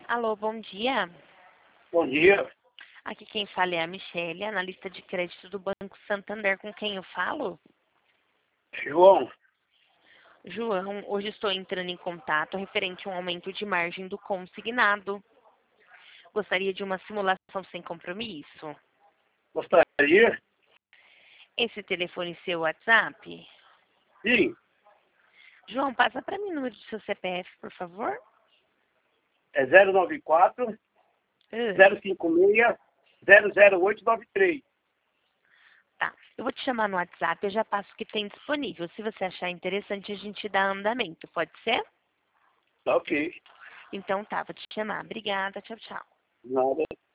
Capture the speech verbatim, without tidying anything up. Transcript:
Alô, bom dia. Bom dia. Aqui quem fala é a Michele, analista de crédito do Banco Santander, com quem eu falo? João, João, hoje estou entrando em contato referente a um aumento de margem do consignado. Gostaria de uma simulação sem compromisso. gostaria? Esse telefone seu WhatsApp? Sim, João, passa para mim o número do seu C P F, por favor. é zero nove quatro, Ah, zero cinco seis, zero zero oito nove três. tá, eu vou te chamar no WhatsApp, eu já passo o que tem disponível. Se você achar interessante, a gente dá andamento, pode ser? Tá ok. Então tá, vou te chamar. Obrigada, tchau, tchau. Nada.